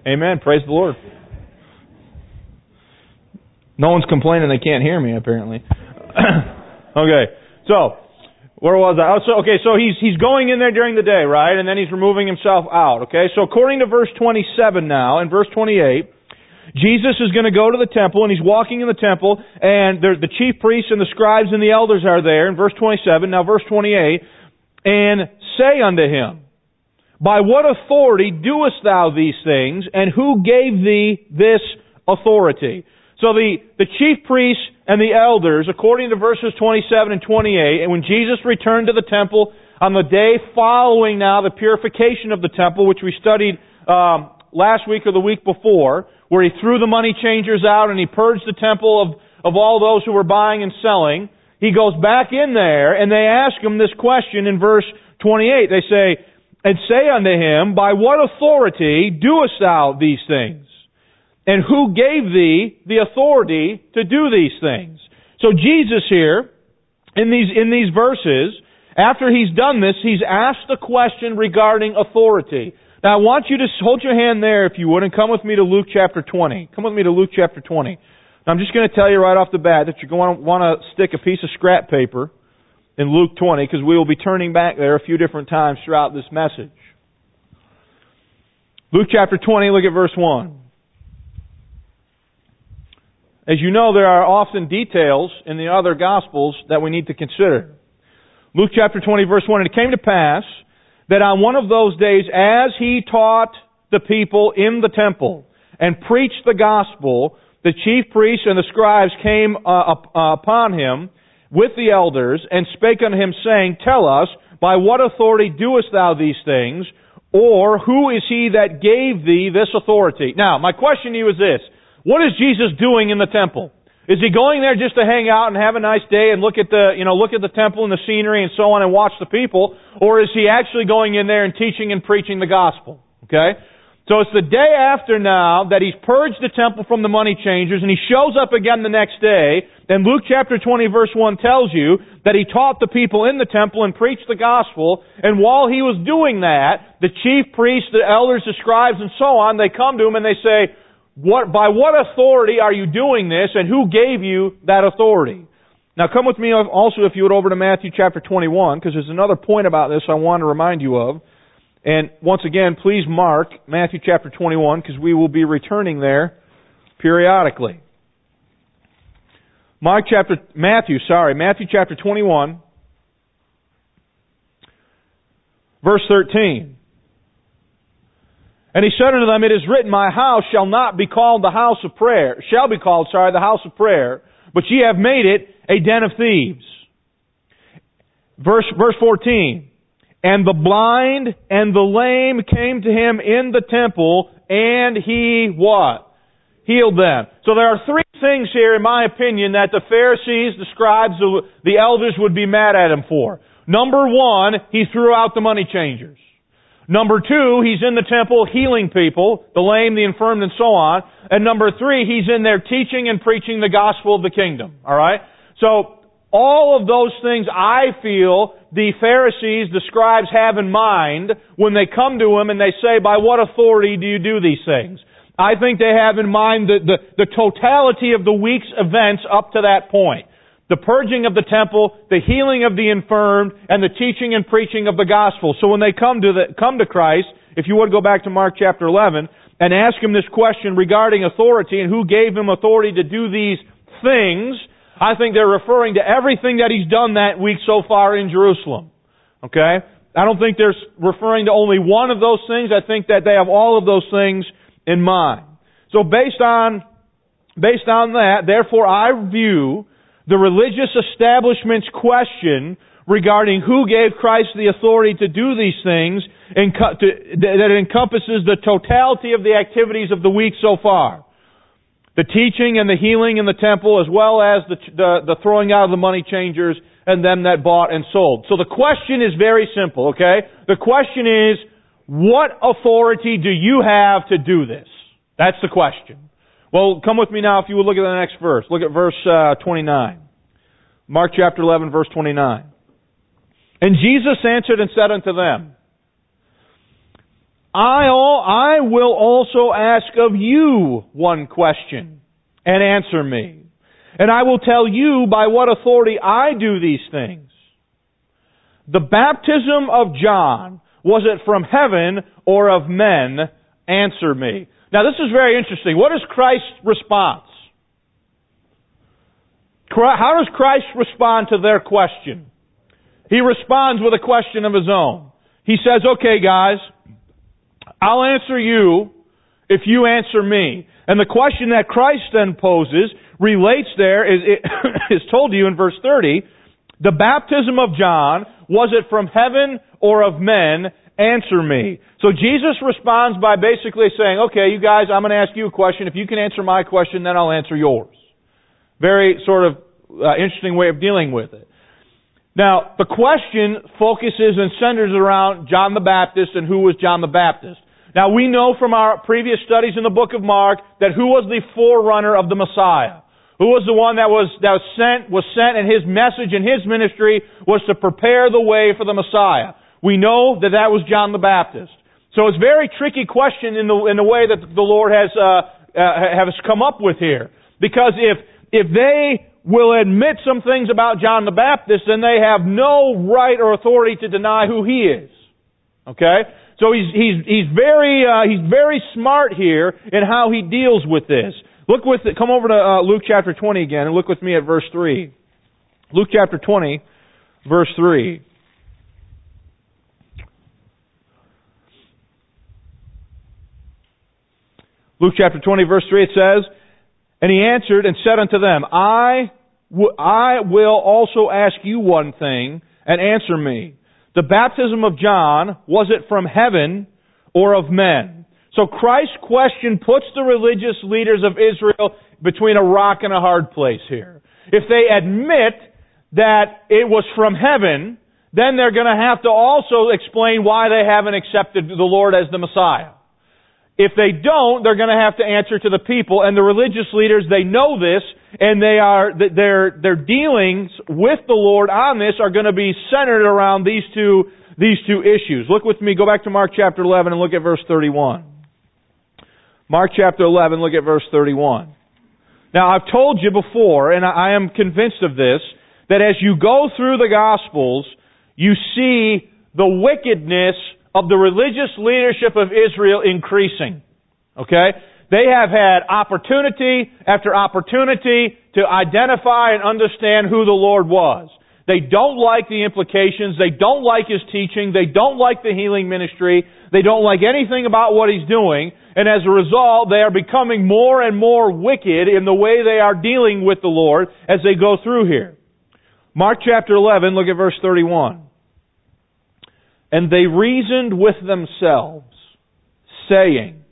Amen. Praise the Lord. No one's complaining they can't hear me, apparently. Okay, so where was I? So he's going in there during the day, right? And then he's removing himself out. Okay, so according to verse 27 now, and verse 28, Jesus is going to go to the temple, and he's walking in the temple, and the chief priests and the scribes and the elders are there in verse 27. Now verse 28, and say unto him, by what authority doest thou these things, and who gave thee this authority? So the chief priests and the elders, according to verses 27 and 28, and when Jesus returned to the temple on the day following now the purification of the temple, which we studied last week or the week before, where he threw the money changers out and he purged the temple of all those who were buying and selling, he goes back in there and they ask him this question in verse 28. They say, and say unto him, by what authority doest thou these things? And who gave thee the authority to do these things? So Jesus here, in these verses, after he's done this, he's asked a question regarding authority. Now I want you to hold your hand there, if you would, and come with me to Luke chapter 20. Come with me to Luke chapter 20. Now I'm just going to tell you right off the bat that you're going to want to stick a piece of scrap paper in Luke 20, because we will be turning back there a few different times throughout this message. Luke chapter 20, look at verse 1. As you know, there are often details in the other Gospels that we need to consider. Luke chapter 20, verse 1, and it came to pass that on one of those days, as he taught the people in the temple and preached the gospel, the chief priests and the scribes came upon him with the elders and spake unto him, saying, tell us, by what authority doest thou these things, or who is he that gave thee this authority? Now, my question to you is this. What is Jesus doing in the temple? Is he going there just to hang out and have a nice day and look at the temple and the scenery and so on and watch the people? Or is he actually going in there and teaching and preaching the gospel? Okay? So it's the day after now that he's purged the temple from the money changers, and he shows up again the next day. And Luke chapter 20 verse 1 tells you that he taught the people in the temple and preached the gospel. And while he was doing that, the chief priests, the elders, the scribes, and so on, they come to him and they say, by what authority are you doing this, and who gave you that authority? Now come with me also, if you would, over to Matthew chapter 21, because there's another point about this I want to remind you of. And once again, please mark Matthew chapter 21, because we will be returning there periodically. Matthew chapter 21, verse 13. And he said unto them, it is written, my house shall not be called the house of prayer, the house of prayer, but ye have made it a den of thieves. Verse 14. And the blind and the lame came to him in the temple, and he what? Healed them. So there are three things here, in my opinion, that the Pharisees, the scribes, the elders would be mad at him for. Number one, he threw out the money changers. Number two, he's in the temple healing people, the lame, the infirm, and so on. And number three, he's in there teaching and preaching the gospel of the kingdom. Alright? So, all of those things I feel the Pharisees, the scribes have in mind when they come to him and they say, by what authority do you do these things? I think they have in mind the totality of the week's events up to that point. The purging of the temple, the healing of the infirm, and the teaching and preaching of the gospel. So when they come to Christ, if you would go back to Mark chapter 11, and ask him this question regarding authority and who gave him authority to do these things, I think they're referring to everything that he's done that week so far in Jerusalem. Okay? I don't think they're referring to only one of those things. I think that they have all of those things in mind. So based on that, therefore I view the religious establishment's question regarding who gave Christ the authority to do these things, that encompasses the totality of the activities of the week so far. The teaching and the healing in the temple, as well as the throwing out of the money changers and them that bought and sold. So the question is very simple, okay? The question is, what authority do you have to do this? That's the question. Well, come with me now if you would look at the next verse. Look at verse 29. Mark chapter 11, verse 29. And Jesus answered and said unto them, I will also ask of you one question, and answer me. And I will tell you by what authority I do these things. The baptism of John, was it from heaven or of men? Answer me. Now this is very interesting. What is Christ's response? How does Christ respond to their question? He responds with a question of his own. He says, okay guys, I'll answer you if you answer me. And the question that Christ then poses relates there, is told to you in verse 30, the baptism of John, was it from heaven or of men? Answer me. So Jesus responds by basically saying, okay, you guys, I'm going to ask you a question. If you can answer my question, then I'll answer yours. Very sort of interesting way of dealing with it. Now, the question focuses and centers around John the Baptist and who was John the Baptist. Now, we know from our previous studies in the book of Mark that who was the forerunner of the Messiah? Who was the one that was sent, and his message and his ministry was to prepare the way for the Messiah. We know that was John the Baptist. So it's a very tricky question in the way that the Lord has come up with here. Because if they will admit some things about John the Baptist, then they have no right or authority to deny who he is. Okay? So he's very smart here in how he deals with this. Come over to Luke chapter 20 again and look with me at verse 3. Luke chapter 20, verse 3. Luke chapter 20, verse 3, it says, and he answered and said unto them, I will also ask you one thing, and answer me. The baptism of John, was it from heaven or of men? So Christ's question puts the religious leaders of Israel between a rock and a hard place here. If they admit that it was from heaven, then they're going to have to also explain why they haven't accepted the Lord as the Messiah. If they don't, they're going to have to answer to the people, and the religious leaders, they know this, and their dealings with the Lord on this are going to be centered around these two issues. Look with me, go back to Mark chapter 11 and look at verse 31. Mark chapter 11, look at verse 31. Now, I've told you before, and I am convinced of this, that as you go through the Gospels, you see the wickedness of the religious leadership of Israel increasing. Okay? They have had opportunity after opportunity to identify and understand who the Lord was. They don't like the implications. They don't like His teaching. They don't like the healing ministry. They don't like anything about what He's doing. And as a result, they are becoming more and more wicked in the way they are dealing with the Lord as they go through here. Mark chapter 11, look at verse 31. And they reasoned with themselves, saying,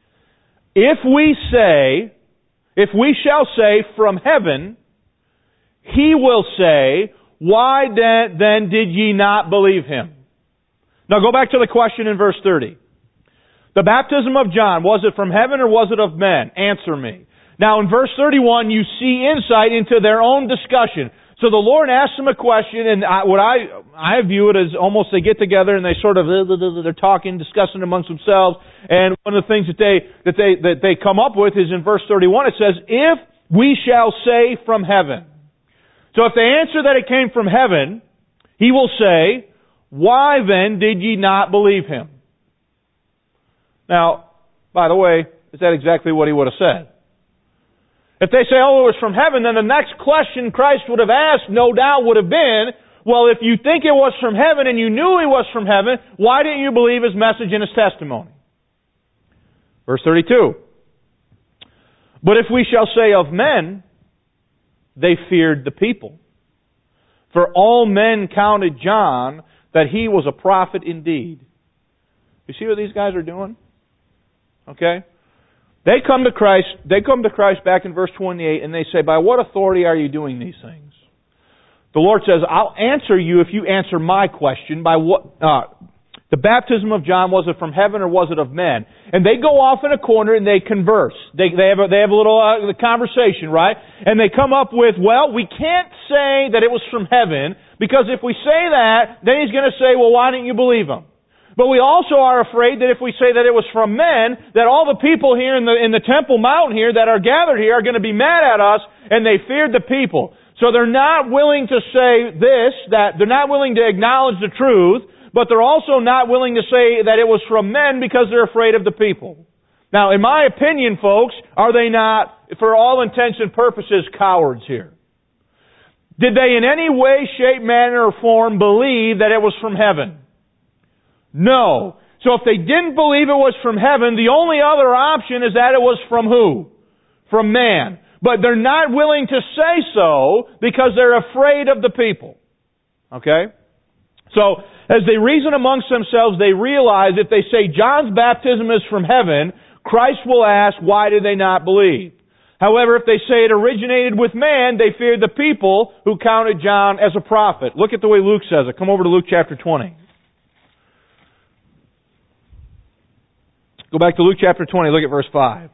If we shall say from heaven, He will say, Why then did ye not believe Him? Now go back to the question in verse 30. The baptism of John, was it from heaven or was it of men? Answer me. Now in verse 31, you see insight into their own discussion. So the Lord asks them a question, and I view it as almost they get together and they sort of they're talking, discussing amongst themselves. And one of the things that they come up with is in verse 31. It says, "If we shall say from heaven." So if they answer that it came from heaven, He will say, "Why then did ye not believe Him?" Now, by the way, is that exactly what He would have said? If they say, oh, it was from heaven, then the next question Christ would have asked, no doubt, would have been, well, if you think it was from heaven and you knew He was from heaven, why didn't you believe His message and His testimony? Verse 32. But if we shall say of men, they feared the people. For all men counted John that he was a prophet indeed. You see what these guys are doing? Okay? They come to Christ back in verse 28 and they say, by what authority are you doing these things? The Lord says, I'll answer you if you answer my question. By what, the baptism of John, was it from heaven or was it of men? And they go off in a corner and they converse. They have a little conversation, right? And they come up with, well, we can't say that it was from heaven, because if we say that, then He's going to say, well, why didn't you believe Him? But we also are afraid that if we say that it was from men, that all the people here in the Temple Mount here that are gathered here are going to be mad at us, and they feared the people. So they're not willing to say this, that they're not willing to acknowledge the truth, but they're also not willing to say that it was from men because they're afraid of the people. Now, in my opinion, folks, are they not, for all intents and purposes, cowards here? Did they in any way, shape, manner, or form believe that it was from heaven? No. So if they didn't believe it was from heaven, the only other option is that it was from who? From man. But they're not willing to say so because they're afraid of the people. Okay? So, as they reason amongst themselves, they realize if they say John's baptism is from heaven, Christ will ask, why did they not believe? However, if they say it originated with man, they feared the people who counted John as a prophet. Look at the way Luke says it. Come over to Luke chapter 20. Go back to Luke chapter 20, look at verse 5.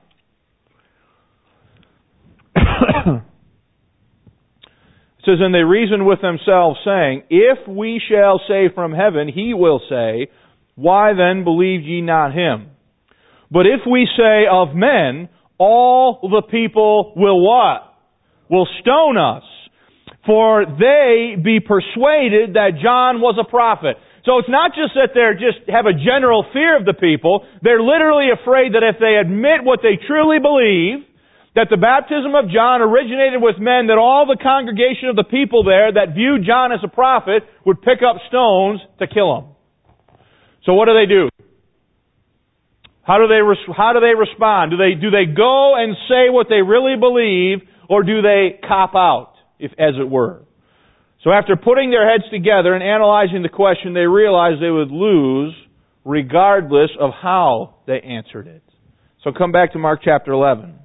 It says, and they reasoned with themselves, saying, if we shall say from heaven, he will say, why then believed ye not him? But if we say of men, all the people will what? Will stone us. For they be persuaded that John was a prophet. So it's not just that they just have a general fear of the people. They're literally afraid that if they admit what they truly believe, that the baptism of John originated with men, that all the congregation of the people there that viewed John as a prophet would pick up stones to kill him. So what do? How do they respond? Do they go and say what they really believe, or do they cop out, as it were? So after putting their heads together and analyzing the question, they realized they would lose regardless of how they answered it. So come back to Mark chapter 11.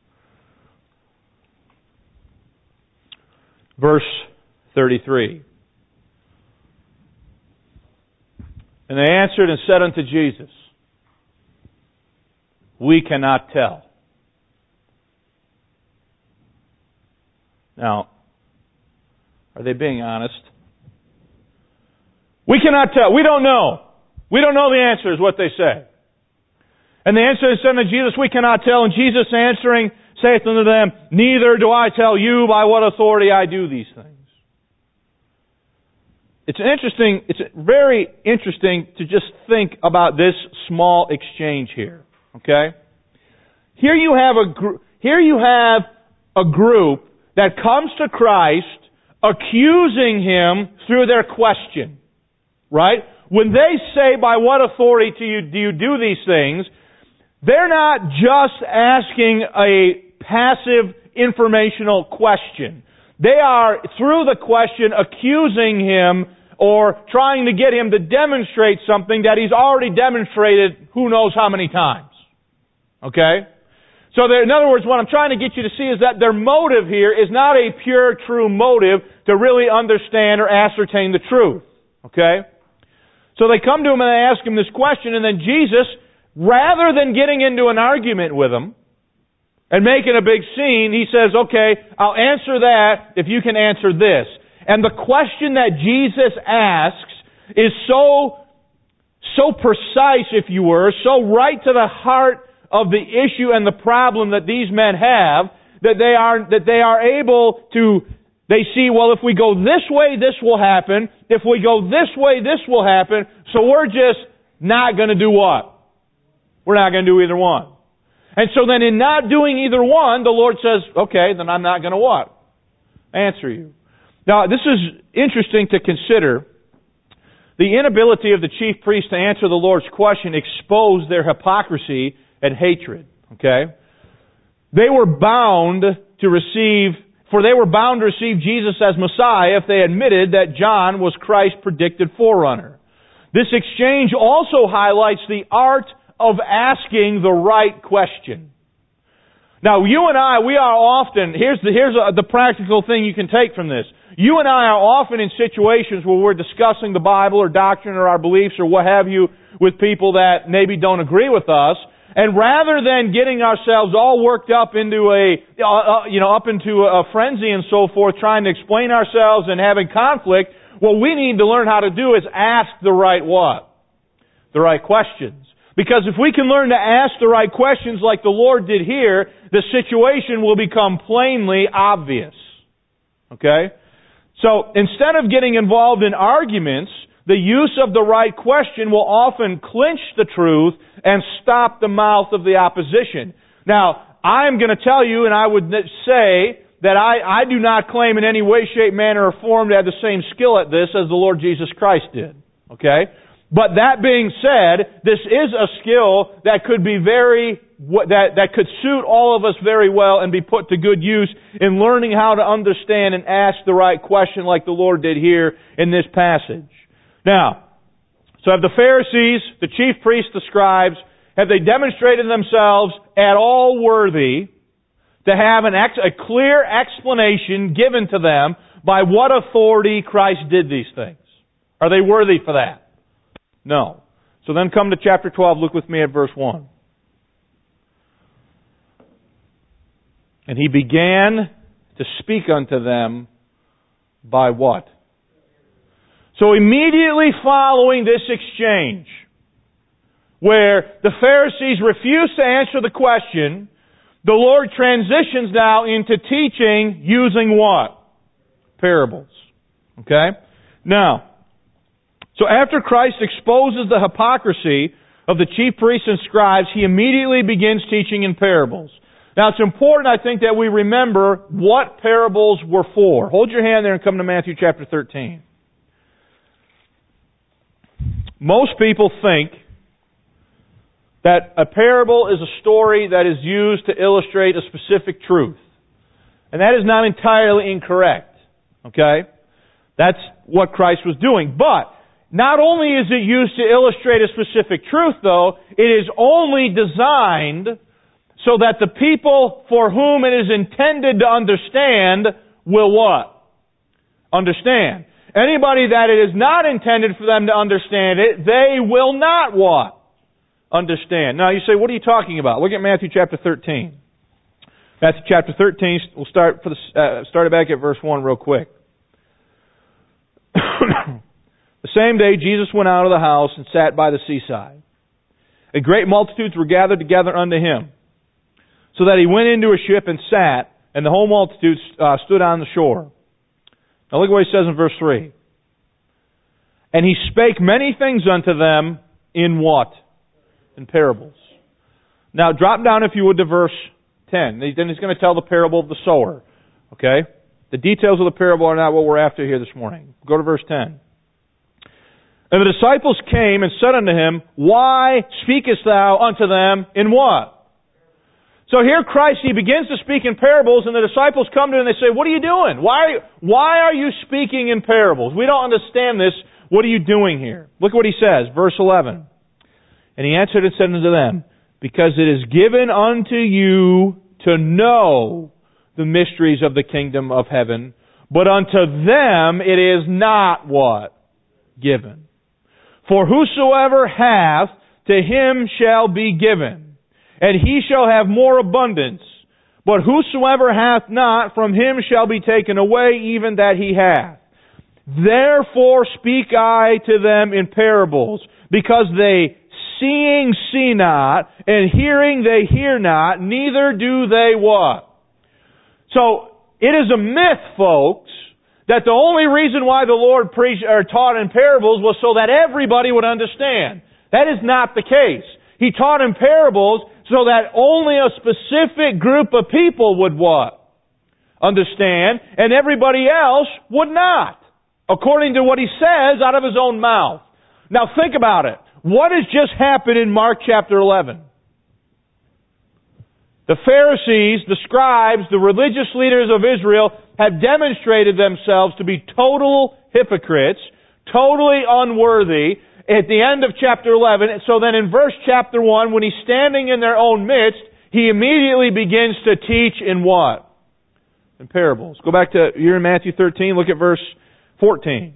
Verse 33. And they answered and said unto Jesus, we cannot tell. Now, are they being honest? We cannot tell. We don't know. We don't know the answer is what they say. And the answer is said unto Jesus, we cannot tell. And Jesus answering saith unto them, neither do I tell you by what authority I do these things. It's very interesting to just think about this small exchange here. Okay? Here you have a group that comes to Christ accusing Him through their question. Right? When they say, by what authority do you do these things, they're not just asking a passive informational question. They are, through the question, accusing Him or trying to get Him to demonstrate something that He's already demonstrated who knows how many times. Okay? So in other words, what I'm trying to get you to see is that their motive here is not a pure, true motive to really understand or ascertain the truth. Okay? So they come to Him and they ask Him this question, and then Jesus, rather than getting into an argument with them and making a big scene, He says, okay, I'll answer that if you can answer this. And the question that Jesus asks is so precise, if you were, so right to the heart of the issue and the problem that these men have, that they are able to, they see, well, if we go this way, this will happen. If we go this way, this will happen. So we're just not going to do what? We're not going to do either one. And so then in not doing either one, the Lord says, okay, then I'm not going to what? Answer you. Now, this is interesting to consider. The inability of the chief priests to answer the Lord's question exposed their hypocrisy and hatred. Okay? They were bound to receive Jesus as Messiah if they admitted that John was Christ's predicted forerunner. This exchange also highlights the art of asking the right question. Now, you and I, we are often, here's the practical thing you can take from this. You and I are often in situations where we're discussing the Bible or doctrine or our beliefs or what have you with people that maybe don't agree with us. And rather than getting ourselves all worked up into a frenzy and so forth, trying to explain ourselves and having conflict, what we need to learn how to do is ask the right what? the right questions. Because if we can learn to ask the right questions like the Lord did here, the situation will become plainly obvious. Okay? So, instead of getting involved in arguments, the use of the right question will often clinch the truth and stop the mouth of the opposition. Now, I'm going to tell you, and I would say, that I do not claim in any way, shape, manner, or form to have the same skill at this as the Lord Jesus Christ did. Okay? But that being said, this is a skill that could be that could suit all of us very well and be put to good use in learning how to understand and ask the right question like the Lord did here in this passage. Now, so have the Pharisees, the chief priests, the scribes, have they demonstrated themselves at all worthy to have a clear explanation given to them by what authority Christ did these things? Are they worthy for that? No. So then come to chapter 12. Look with me at verse 1. And he began to speak unto them by what? So immediately following this exchange, where the Pharisees refused to answer the question, the Lord transitions now into teaching using what? Parables. Okay? Now, so after Christ exposes the hypocrisy of the chief priests and scribes, he immediately begins teaching in parables. Now it's important, I think, that we remember what parables were for. Hold your hand there and come to Matthew chapter 13. Most people think that a parable is a story that is used to illustrate a specific truth. And that is not entirely incorrect. Okay? That's what Christ was doing. But not only is it used to illustrate a specific truth, though, it is only designed so that the people for whom it is intended to understand will what? Understand. Anybody that it is not intended for them to understand it, they will not what? Understand. Now you say, what are you talking about? Look at Matthew chapter 13. Matthew chapter 13, we'll start it back at verse 1 real quick. The same day Jesus went out of the house and sat by the seaside. And great multitudes were gathered together unto him, so that he went into a ship and sat, and the whole multitude stood on the shore. Now look what he says in verse 3. And he spake many things unto them in what? In parables. Now drop down, if you would, to verse 10. Then he's going to tell the parable of the sower. Okay? The details of the parable are not what we're after here this morning. Go to verse 10. And the disciples came and said unto him, Why speakest thou unto them in what? So here Christ, he begins to speak in parables, and the disciples come to him and they say, What are you doing? Why are you speaking in parables? We don't understand this. What are you doing here? Look what he says, verse 11. And he answered and said unto them, Because it is given unto you to know the mysteries of the kingdom of heaven, but unto them it is not what? Given. For whosoever hath, to him shall be given, and he shall have more abundance. But whosoever hath not, from him shall be taken away even that he hath. Therefore speak I to them in parables, because they seeing see not, and hearing they hear not, neither do they what? So, it is a myth, folks, that the only reason why the Lord preached or taught in parables was so that everybody would understand. That is not the case. He taught in parables so that only a specific group of people would what? Understand, and everybody else would not, according to what he says out of his own mouth. Now think about it. What has just happened in Mark chapter 11? The Pharisees, the scribes, the religious leaders of Israel have demonstrated themselves to be total hypocrites, totally unworthy at the end of chapter 11. So then in verse chapter 1, when he's standing in their own midst, he immediately begins to teach in what? In parables. Go back to, you're in Matthew 13, look at verse 14.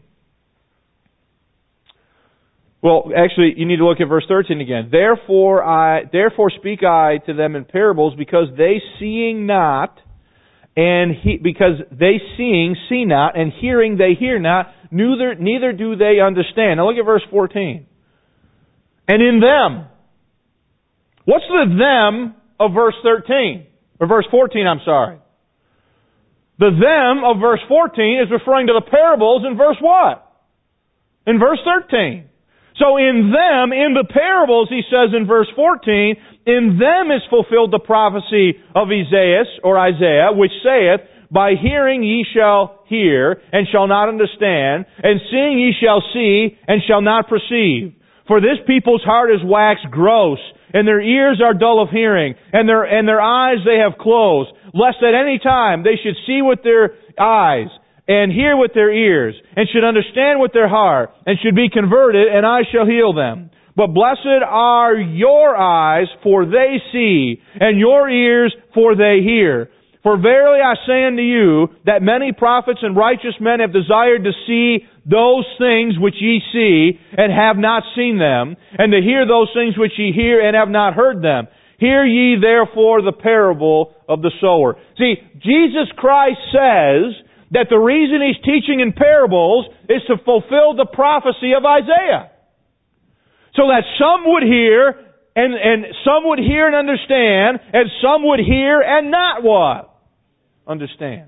Well, actually, you need to look at verse 13 again. Therefore speak I to them in parables, because they seeing not, because they seeing see not, and hearing they hear not, neither do they understand. Now look at verse 14. and in them. What's the them of verse 13? Or verse 14, I'm sorry. The them of verse 14 is referring to the parables in verse what? In verse 13. So in them, in the parables, he says in verse 14, in them is fulfilled the prophecy of Isaiah, which saith, by hearing ye shall hear, and shall not understand, and seeing ye shall see, and shall not perceive. For this people's heart is waxed gross, and their ears are dull of hearing, and their eyes they have closed, lest at any time they should see with their eyes, and hear with their ears, and should understand with their heart, and should be converted, and I shall heal them. But blessed are your eyes, for they see, and your ears, for they hear. For verily I say unto you, that many prophets and righteous men have desired to see those things which ye see, and have not seen them, and to hear those things which ye hear, and have not heard them. Hear ye therefore the parable of the sower. See, Jesus Christ says that the reason He's teaching in parables is to fulfill the prophecy of Isaiah. So that some would hear, and some would hear and understand, and some would hear and not what? Understand.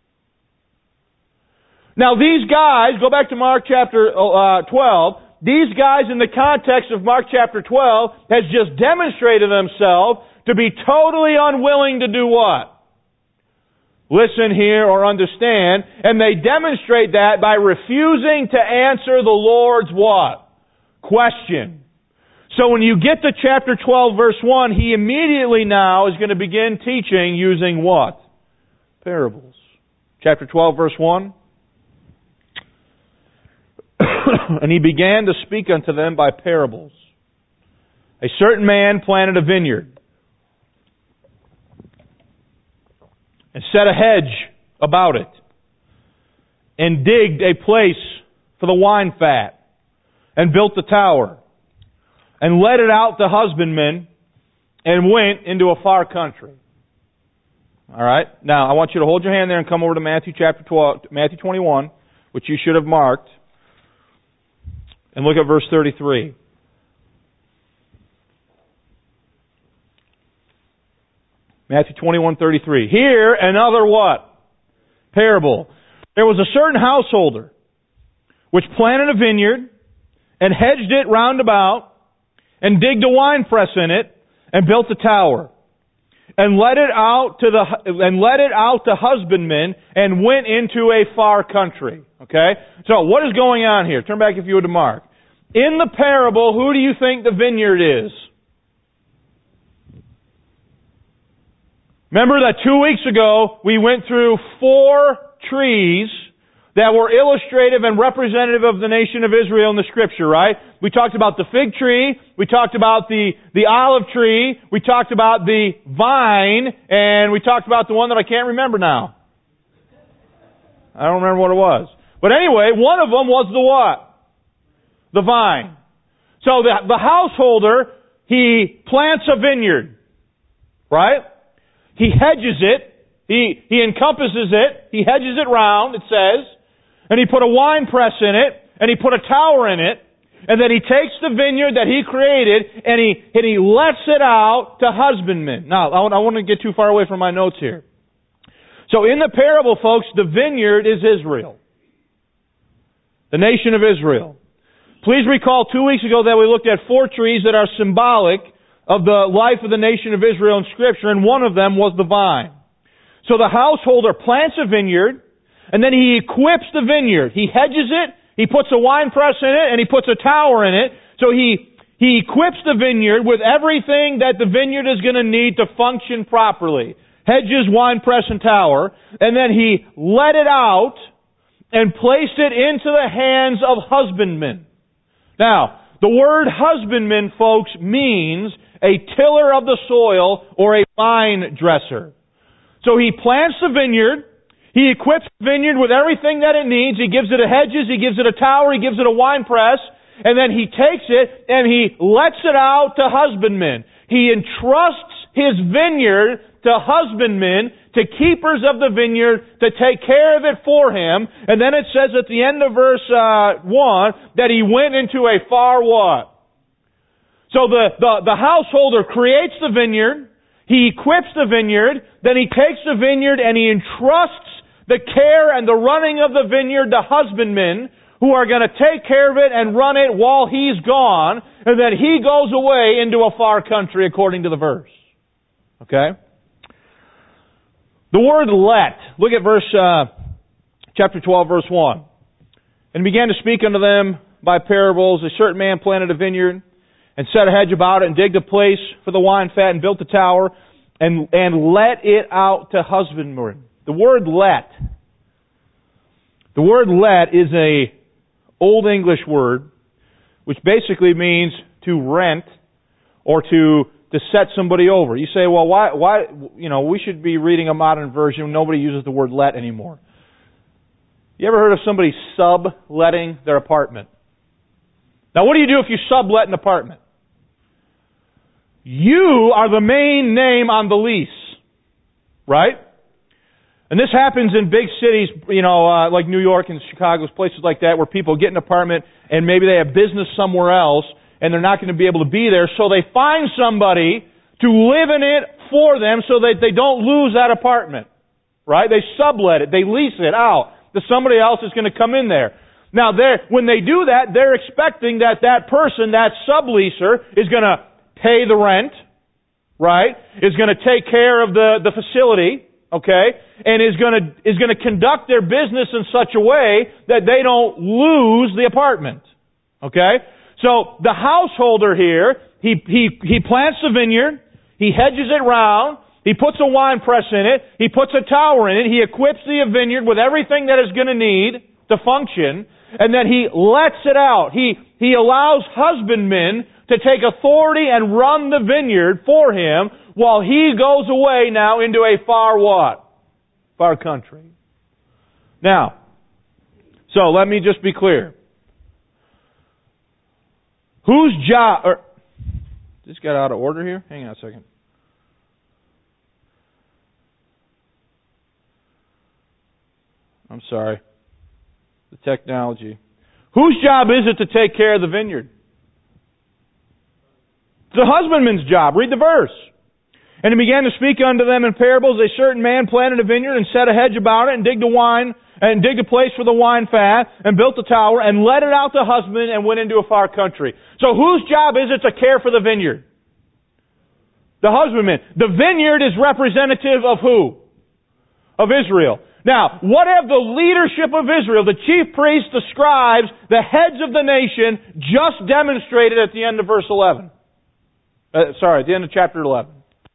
Now these guys, go back to Mark chapter 12, these guys in the context of Mark chapter 12 has just demonstrated themselves to be totally unwilling to do what? Listen, hear, or understand, and they demonstrate that by refusing to answer the Lord's what? Question. So when you get to chapter 12 verse 1, He immediately now is going to begin teaching using what? Parables. Chapter 12 verse 1. And He began to speak unto them by parables. A certain man planted a vineyard, and set a hedge about it, and digged a place for the wine fat, and built the tower, and let it out to husbandmen, and went into a far country. All right. Now I want you to hold your hand there and come over to Matthew chapter 12, Matthew 21, which you should have marked, and look at verse 33. Matthew 21:33. Here another what? Parable. There was a certain householder which planted a vineyard, and hedged it round about, and digged a winepress in it, and built a tower, and let it out to husbandmen, and went into a far country. Okay? So what is going on here? Turn back if you would to Mark. In the parable, who do you think the vineyard is? Remember that 2 weeks ago we went through 4 trees that were illustrative and representative of the nation of Israel in the Scripture, right? We talked about the fig tree, we talked about the olive tree, we talked about the vine, and we talked about the one that I can't remember now. I don't remember what it was. But anyway, one of them was the what? The vine. So the householder, he plants a vineyard, right? He hedges it, he encompasses it, he hedges it round, it says, and he put a wine press in it, and he put a tower in it, and then he takes the vineyard that he created, and he lets it out to husbandmen. Now, I want to get too far away from my notes here. So in the parable, folks, the vineyard is Israel. The nation of Israel. Please recall 2 weeks ago that we looked at 4 trees that are symbolic of the life of the nation of Israel in Scripture, and one of them was the vine. So the householder plants a vineyard, and then he equips the vineyard. He hedges it, he puts a wine press in it, and he puts a tower in it. So he equips the vineyard with everything that the vineyard is going to need to function properly. Hedges, wine press, and tower. And then he let it out and placed it into the hands of husbandmen. Now, the word husbandman, folks, means a tiller of the soil or a vine dresser. So he plants the vineyard, he equips the vineyard with everything that it needs, he gives it a hedges, he gives it a tower, he gives it a wine press, and then he takes it and he lets it out to husbandmen. He entrusts his vineyard to husbandmen, to keepers of the vineyard, to take care of it for him. And then it says at the end of verse 1 that he went into a far what? So the householder creates the vineyard, he equips the vineyard, then he takes the vineyard and he entrusts the care and the running of the vineyard to husbandmen who are going to take care of it and run it while he's gone, and then he goes away into a far country according to the verse. Okay? The word let. Look at chapter 12, verse 1. And he began to speak unto them by parables. A certain man planted a vineyard and set a hedge about it and digged a place for the wine fat and built a tower and let it out to husbandmen. The word let is a Old English word which basically means to rent or to set somebody over. You say, well, why, we should be reading a modern version. Nobody uses the word let anymore. You ever heard of somebody subletting their apartment? Now, what do you do if you sublet an apartment? You are the main name on the lease, right? And this happens in big cities, like New York and Chicago, places like that, where people get an apartment and maybe they have business somewhere else and they're not going to be able to be there, so they find somebody to live in it for them so that they don't lose that apartment, right? They sublet it, they lease it out to somebody else that's going to come in there. Now, when they do that, they're expecting that person, that subleaser, is going to pay the rent, right? Is going to take care of the facility, okay? And is going to conduct their business in such a way that they don't lose the apartment, okay? So the householder here, he plants the vineyard, he hedges it round, he puts a wine press in it, he puts a tower in it, he equips the vineyard with everything that it's going to need to function, and then he lets it out. He allows husbandmen to take authority and run the vineyard for him while he goes away now into a far what? Far country. Now, so let me just be clear. Whose job... This got out of order here? Hang on a second. I'm sorry. The technology. Whose job is it to take care of the vineyard? It's the husbandman's job. Read the verse. And he began to speak unto them in parables. A certain man planted a vineyard and set a hedge about it and digged a place for the wine fat and built a tower and let it out to husband and went into a far country. So whose job is it to care for the vineyard? The husbandman. The vineyard is representative of who? Of Israel. Now, what have the leadership of Israel, the chief priests, the scribes, the heads of the nation, just demonstrated at the end of verse 11? At the end of chapter 11.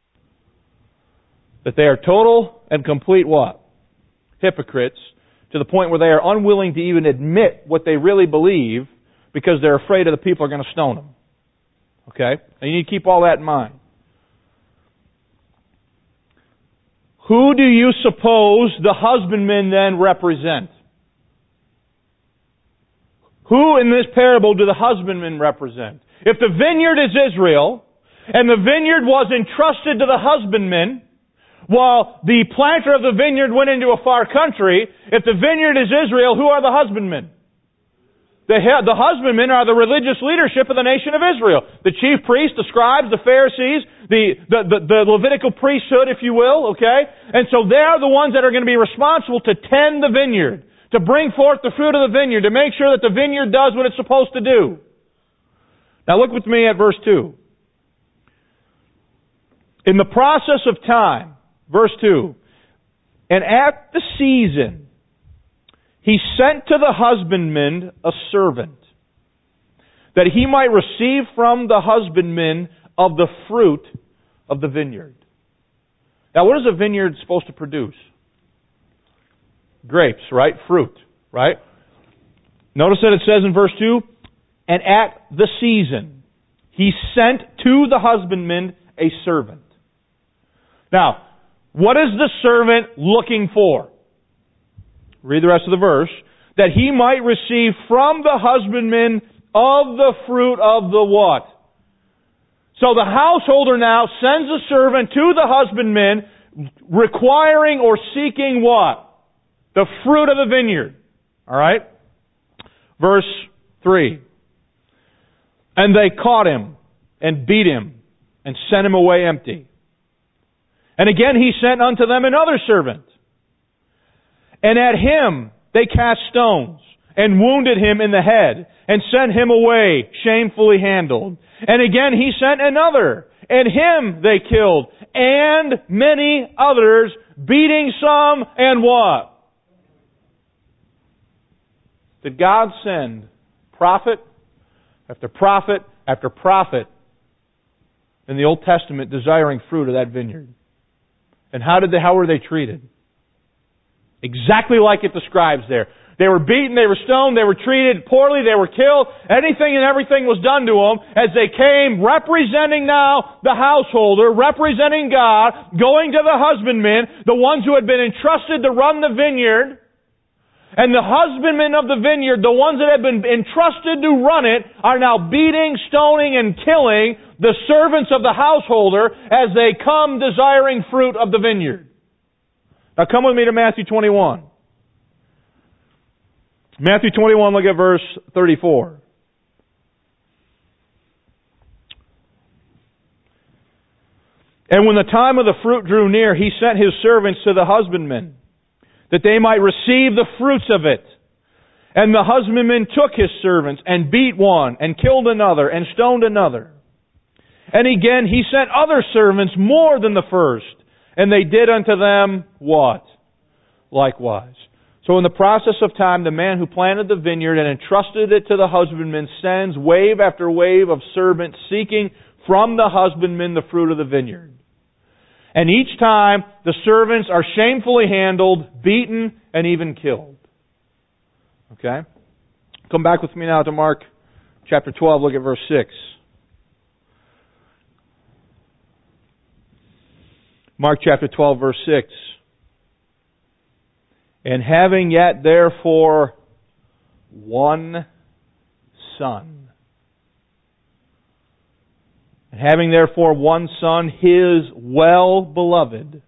That they are total and complete what? Hypocrites, to the point where they are unwilling to even admit what they really believe because they're afraid of the people are going to stone them. Okay? And you need to keep all that in mind. Who do you suppose the husbandmen then represent? Who in this parable do the husbandmen represent? If the vineyard is Israel, and the vineyard was entrusted to the husbandmen, while the planter of the vineyard went into a far country, if the vineyard is Israel, who are the husbandmen? The husbandmen are the religious leadership of the nation of Israel. The chief priests, the scribes, the Pharisees, the Levitical priesthood, if you will, okay? And so they are the ones that are going to be responsible to tend the vineyard, to bring forth the fruit of the vineyard, to make sure that the vineyard does what it's supposed to do. Now look with me at verse 2. In the process of time, verse 2, and at the season, he sent to the husbandman a servant, that he might receive from the husbandman of the fruit of the vineyard. Now, what is a vineyard supposed to produce? Grapes, right? Fruit, right? Notice that it says in verse 2, and at the season, he sent to the husbandman a servant. Now, what is the servant looking for? Read the rest of the verse. That he might receive from the husbandman of the fruit of the what? So the householder now sends a servant to the husbandman requiring or seeking what? The fruit of the vineyard. Alright? Verse 3. And they caught him and beat him and sent him away empty. And again he sent unto them another servant. And at him they cast stones and wounded him in the head and sent him away shamefully handled. And again he sent another, and him they killed, and many others, beating some and what? Did God send prophet after prophet after prophet in the Old Testament desiring fruit of that vineyard? And how were they treated? Exactly like it describes there. They were beaten, they were stoned, they were treated poorly, they were killed. Anything and everything was done to them as they came representing now the householder, representing God, going to the husbandmen, the ones who had been entrusted to run the vineyard. And the husbandmen of the vineyard, the ones that had been entrusted to run it, are now beating, stoning, and killing the servants of the householder as they come desiring fruit of the vineyard. Now come with me to Matthew 21. Matthew 21, look at verse 34. And when the time of the fruit drew near, he sent his servants to the husbandmen, that they might receive the fruits of it. And the husbandmen took his servants, and beat one, and killed another, and stoned another. And again he sent other servants more than the first, and they did unto them what? Likewise. So in the process of time, the man who planted the vineyard and entrusted it to the husbandman sends wave after wave of servants seeking from the husbandman the fruit of the vineyard. And each time, the servants are shamefully handled, beaten, and even killed. Okay? Come back with me now to Mark chapter 12, look at verse 6. Mark chapter 12, verse 6. And having yet therefore one son. And having therefore one son, his well-beloved,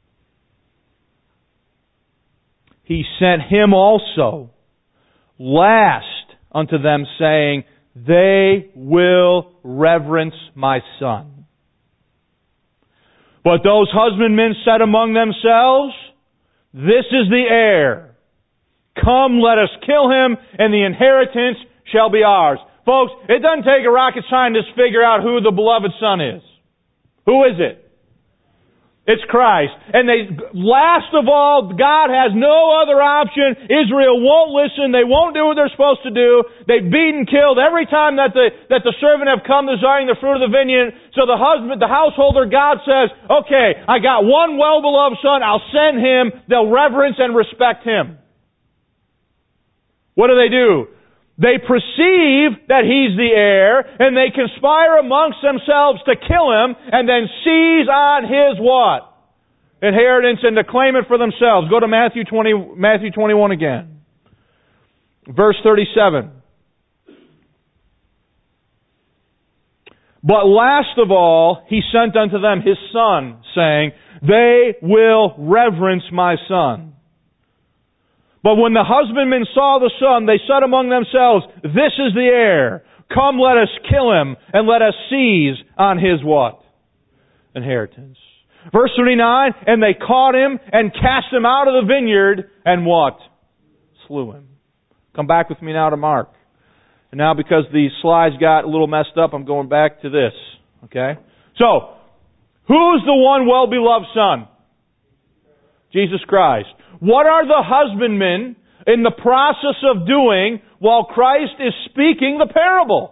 he sent him also last unto them, saying, they will reverence my son. But those husbandmen said among themselves, this is the heir. Come, let us kill him, and the inheritance shall be ours. Folks, it doesn't take a rocket scientist to figure out who the beloved son is. Who is it? It's Christ. And last of all, God has no other option. Israel won't listen. They won't do what they're supposed to do. They've beaten, killed every time that the servant have come desiring the fruit of the vineyard. So the householder, God says, okay, I got one well-beloved son. I'll send him. They'll reverence and respect him. What do? They perceive that he's the heir, and they conspire amongst themselves to kill him, and then seize on his what? Inheritance, and to claim it for themselves. Go to Matthew 21 again. Verse 37. But last of all, he sent unto them his son, saying, they will reverence my son. But when the husbandmen saw the son, they said among themselves, this is the heir. Come, let us kill him, and let us seize on his what? Inheritance. Verse 39, and they caught him and cast him out of the vineyard, and what? Slew him. Come back with me now to Mark. And now because the slides got a little messed up, I'm going back to this. Okay? So, who's the one well-beloved son? Jesus Christ. What are the husbandmen in the process of doing while Christ is speaking the parable?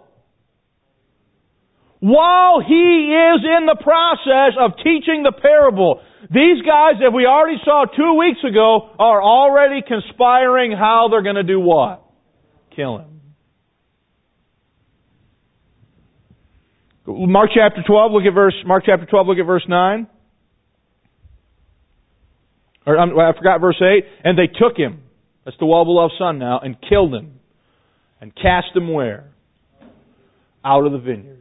While He is in the process of teaching the parable, these guys that we already saw 2 weeks ago are already conspiring how they're going to do what? Kill Him. Mark chapter 12, look at verse 9. I forgot verse 8. And they took him, that's the well-beloved son now, and killed him, and cast him where? Out of the vineyard.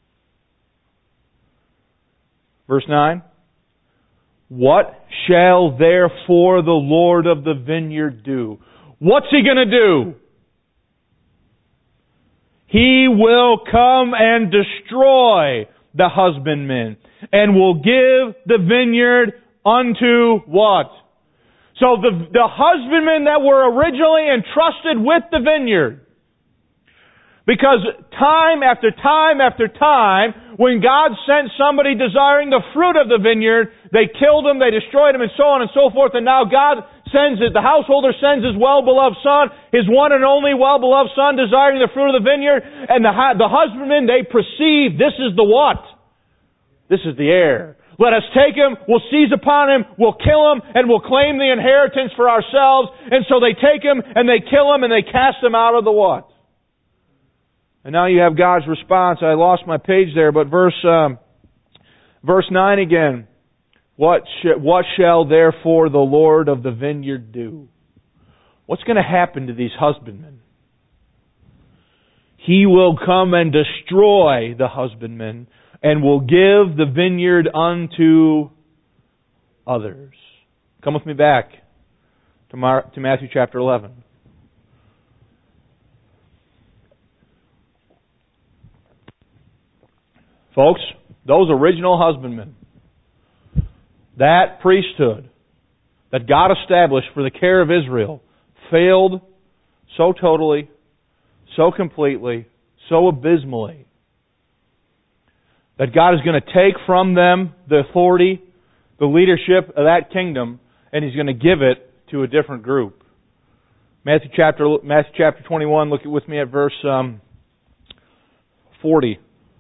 Verse 9. What shall therefore the Lord of the vineyard do? What's He going to do? He will come and destroy the husbandmen, and will give the vineyard unto what? So the husbandmen that were originally entrusted with the vineyard, because time after time after time, when God sent somebody desiring the fruit of the vineyard, they killed them, they destroyed them, and so on and so forth. And now God sends it. The householder sends his well-beloved son, his one and only well-beloved son, desiring the fruit of the vineyard. And the husbandmen, they perceive this is the what? This is the heir. Let us take him, we'll seize upon him, we'll kill him, and we'll claim the inheritance for ourselves. And so they take him, and they kill him, and they cast him out of the what? And now you have God's response. I lost my page there, but verse 9 again. What shall therefore the Lord of the vineyard do? What's going to happen to these husbandmen? He will come and destroy the husbandmen, and will give the vineyard unto others. Come with me back to Matthew chapter 11. Folks, those original husbandmen, that priesthood that God established for the care of Israel, failed so totally, so completely, so abysmally, that God is going to take from them the authority, the leadership of that kingdom, and He's going to give it to a different group. Matthew chapter 21, look with me at verse 40.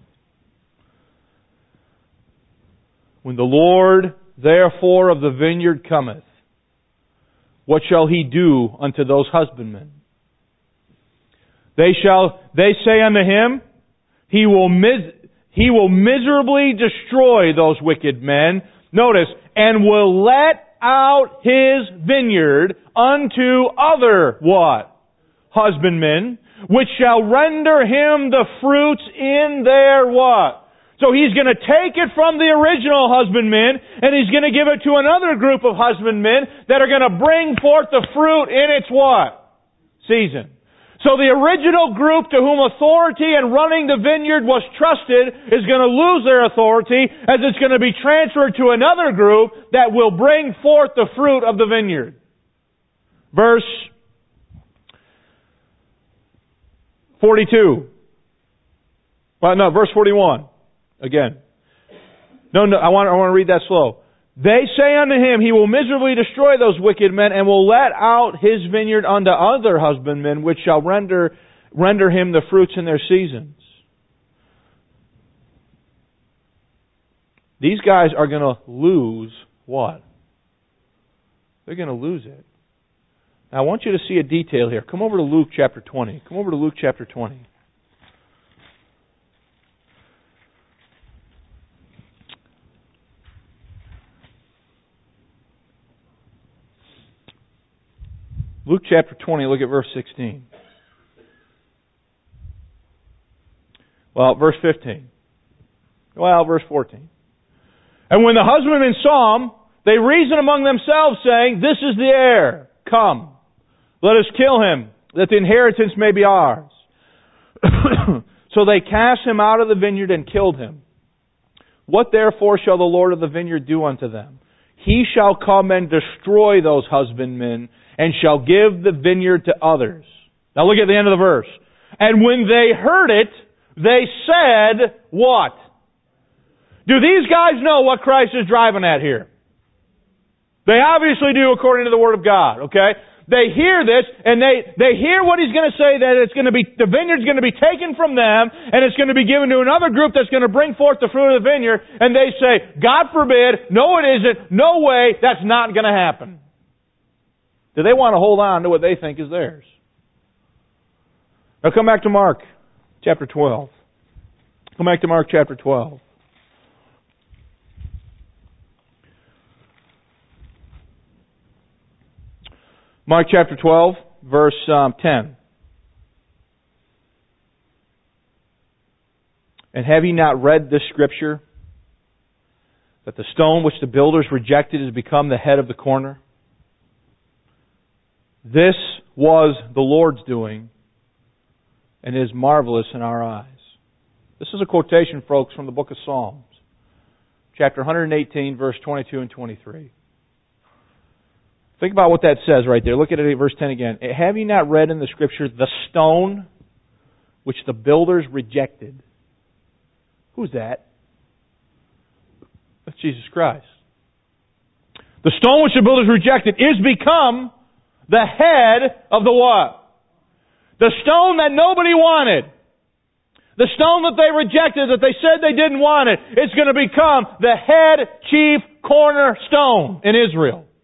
When the Lord therefore of the vineyard cometh, what shall He do unto those husbandmen? They say unto Him, He will miserably destroy those wicked men. Notice, and will let out His vineyard unto other what? Husbandmen, which shall render Him the fruits in their what? So He's going to take it from the original husbandmen, and He's going to give it to another group of husbandmen that are going to bring forth the fruit in its what? Season. So the original group to whom authority and running the vineyard was trusted is going to lose their authority, as it's going to be transferred to another group that will bring forth the fruit of the vineyard. Verse 42. Verse 41. Again. No, I want to read that slow. They say unto Him, He will miserably destroy those wicked men, and will let out His vineyard unto other husbandmen, which shall render Him the fruits in their seasons. These guys are going to lose what? They're going to lose it. Now I want you to see a detail here. Come over to Luke chapter 20. Come over to Luke chapter 20. Luke chapter 20, look at verse 16. Verse 15. Verse 14. And when the husbandmen saw him, they reasoned among themselves, saying, This is the heir. Come, let us kill him, that the inheritance may be ours. So they cast him out of the vineyard and killed him. What therefore shall the Lord of the vineyard do unto them? He shall come and destroy those husbandmen, and shall give the vineyard to others. Now look at the end of the verse. And when they heard it, they said, what? Do these guys know what Christ is driving at here? They obviously do, according to the Word of God, okay? They hear this, and they hear what He's going to say, that the vineyard's going to be taken from them, and it's going to be given to another group that's going to bring forth the fruit of the vineyard, and they say, God forbid, no it isn't, no way, that's not going to happen. Do they want to hold on to what they think is theirs? Now come back to Mark chapter 12. Come back to Mark chapter 12. Mark chapter 12, verse 10. And have ye not read this scripture, that the stone which the builders rejected has become the head of the corner? This was the Lord's doing, and is marvelous in our eyes. This is a quotation, folks, from the book of Psalms, chapter 118, verse 22 and 23. Think about what that says right there. Look at it at verse 10 again. Have you not read in the Scripture, the stone which the builders rejected? Who's that? That's Jesus Christ. The stone which the builders rejected is become the head of the what? The stone that nobody wanted. The stone that they rejected, that they said they didn't want it. It's going to become the head chief cornerstone in Israel.